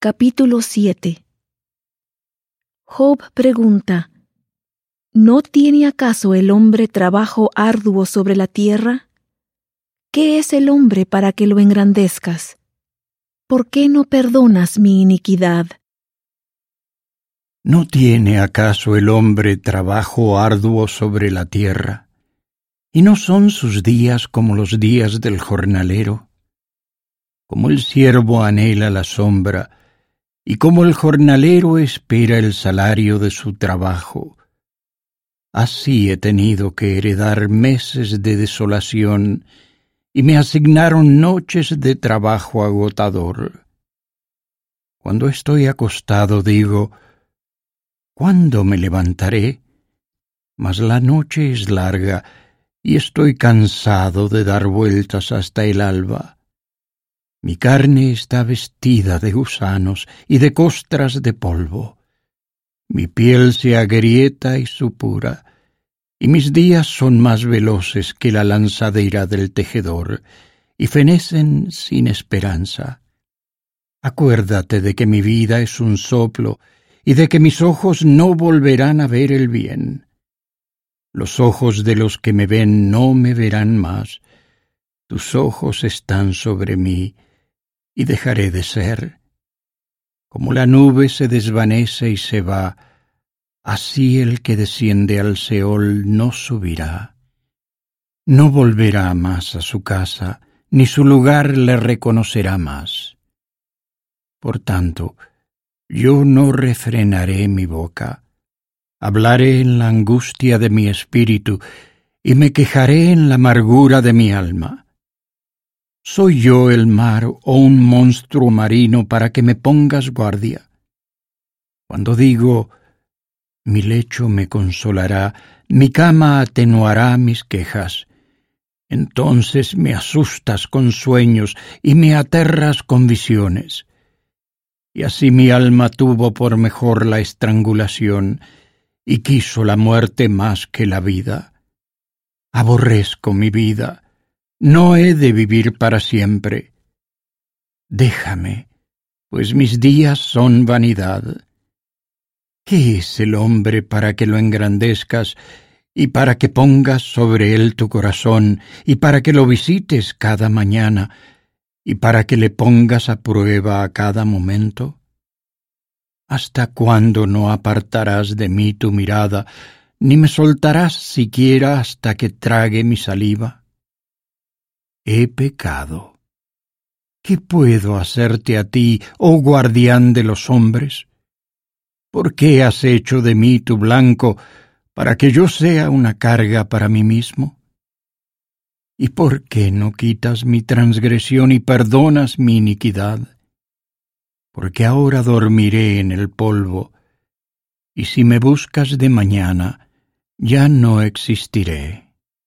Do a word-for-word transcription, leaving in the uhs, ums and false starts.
Capítulo siete. Job pregunta: ¿No tiene acaso el hombre trabajo arduo sobre la tierra? ¿Qué es el hombre para que lo engrandezcas? ¿Por qué no perdonas mi iniquidad? ¿No tiene acaso el hombre trabajo arduo sobre la tierra? ¿Y no son sus días como los días del jornalero? Como el siervo anhela la sombra, y como el jornalero espera el salario de su trabajo, así he tenido que heredar meses de desolación, y me asignaron noches de trabajo agotador. Cuando estoy acostado digo: ¿cuándo me levantaré? Mas la noche es larga, y estoy cansado de dar vueltas hasta el alba. Mi carne está vestida de gusanos y de costras de polvo. Mi piel se agrieta y supura, y mis días son más veloces que la lanzadera del tejedor, y fenecen sin esperanza. Acuérdate de que mi vida es un soplo, y de que mis ojos no volverán a ver el bien. Los ojos de los que me ven no me verán más. Tus ojos están sobre mí, y dejaré de ser. Como la nube se desvanece y se va, así el que desciende al Seol no subirá. No volverá más a su casa, ni su lugar le reconocerá más. Por tanto, yo no refrenaré mi boca. Hablaré en la angustia de mi espíritu, y me quejaré en la amargura de mi alma. ¿Soy yo el mar o un monstruo marino para que me pongas guardia? Cuando digo: mi lecho me consolará, mi cama atenuará mis quejas, entonces me asustas con sueños y me aterras con visiones. Y así mi alma tuvo por mejor la estrangulación, y quiso la muerte más que la vida. Aborrezco mi vida, no he de vivir para siempre. Déjame, pues mis días son vanidad. ¿Qué es el hombre para que lo engrandezcas, y para que pongas sobre él tu corazón, y para que lo visites cada mañana, y para que le pongas a prueba a cada momento? ¿Hasta cuándo no apartarás de mí tu mirada, ni me soltarás siquiera hasta que trague mi saliva? He pecado. ¿Qué puedo hacerte a ti, oh guardián de los hombres? ¿Por qué has hecho de mí tu blanco, para que yo sea una carga para mí mismo? ¿Y por qué no quitas mi transgresión y perdonas mi iniquidad? Porque ahora dormiré en el polvo, y si me buscas de mañana, ya no existiré.